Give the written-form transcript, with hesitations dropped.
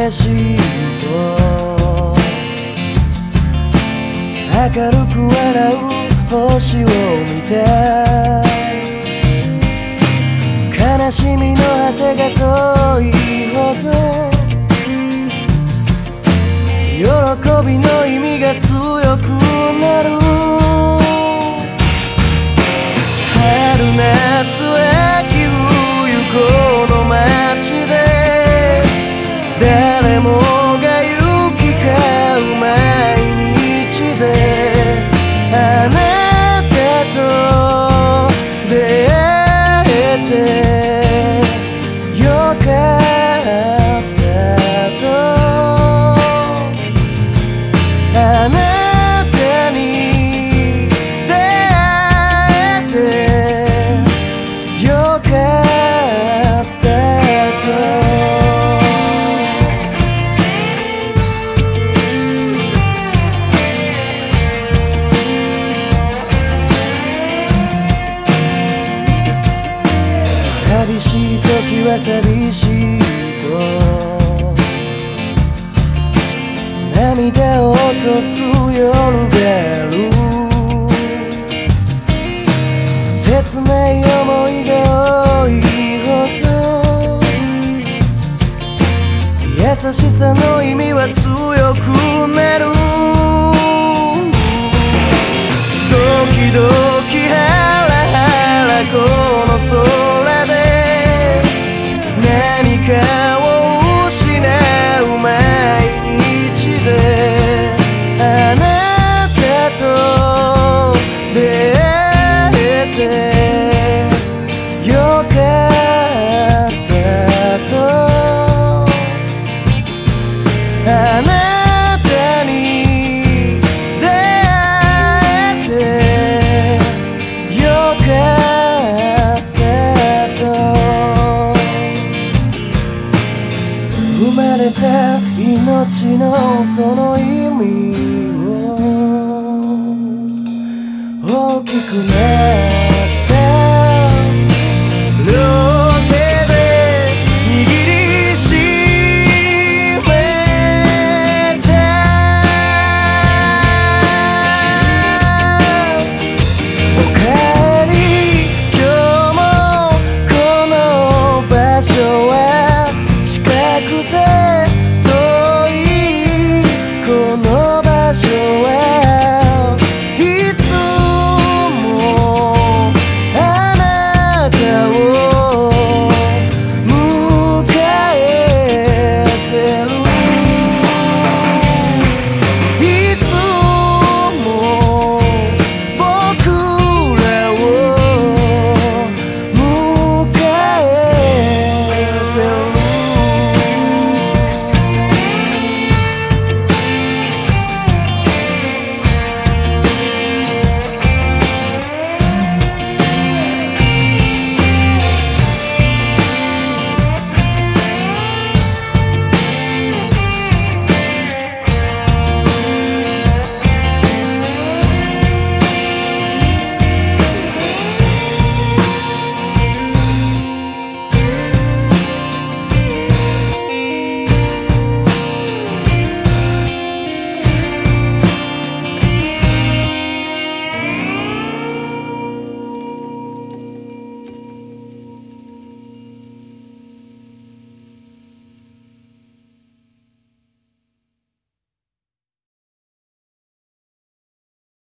景色と明るく笑う星を見て、悲しみの果てが遠いほど喜びの意味が強くなる。春夏秋冬この街で誰もが行き交う毎日で、あなたと出会えてよかったと、あなたに出会えてよかったと。寂しい時は寂しいと涙を落とす夜がある。切ない思いが多いほど優しさの意味は強くなる。ドキドキハラハラこの空で何かを失う毎日で、あなたと出会えてよかったと、あなたに出会えてよかったと、生まれた命のその意味を大きくね